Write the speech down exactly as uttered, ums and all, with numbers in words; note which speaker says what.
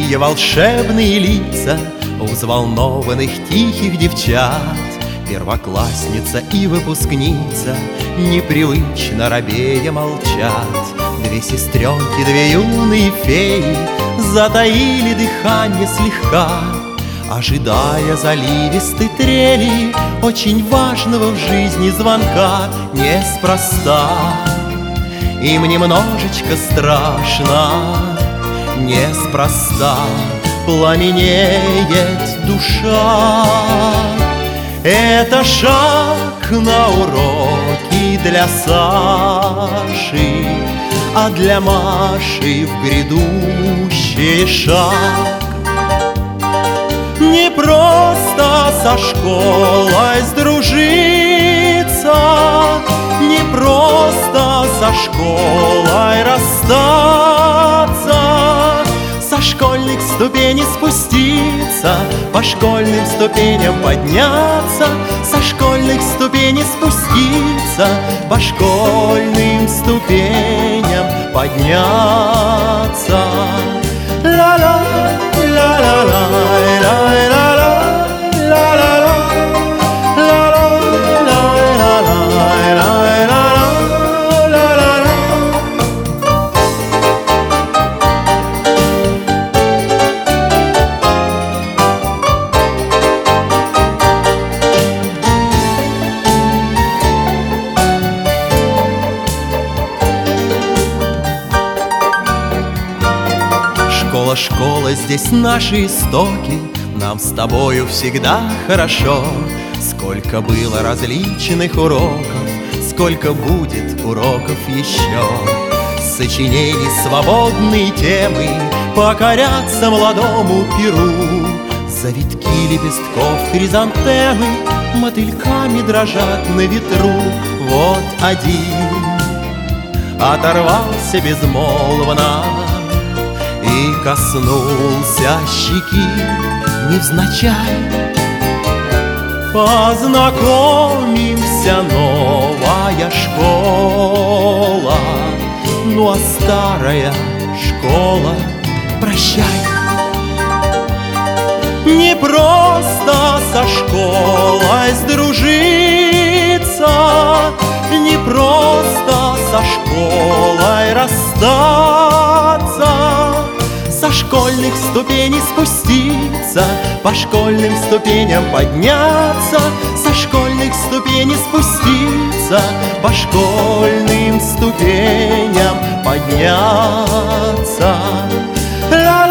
Speaker 1: Какие волшебные лица у взволнованных тихих девчат! Первоклассница и выпускница непривычно робея молчат. Две сестренки, две юные феи затаили дыхание слегка, ожидая заливистой трели очень важного в жизни звонка. Неспроста им немножечко страшно, неспроста пламенеет душа. Это шаг на уроки для Саши, а для Маши в грядущий шаг. Не просто со школой сдружиться, не просто со школой расстаться, со школьных ступеней спуститься, по школьным ступеням подняться, со школьных ступеней спуститься, по школьным ступеням подняться. Ла-ла, ла-ла-ла, ла-ла-ла, ла-ла-ла, Школа, школа, здесь наши истоки, нам с тобою всегда хорошо. Сколько было различных уроков, сколько будет уроков еще. Сочинений свободные темы покорятся молодому перу. Завитки лепестков хризантемы мотыльками дрожат на ветру. Вот один оторвался безмолвно и коснулся щеки невзначай. Познакомимся, новая школа, ну а старая школа, прощай. Не просто со школой сдружиться, не просто со школой расстаться, со школьных ступеней спуститься, по школьным ступеням подняться, со школьных ступеней спуститься, по школьным ступеням подняться.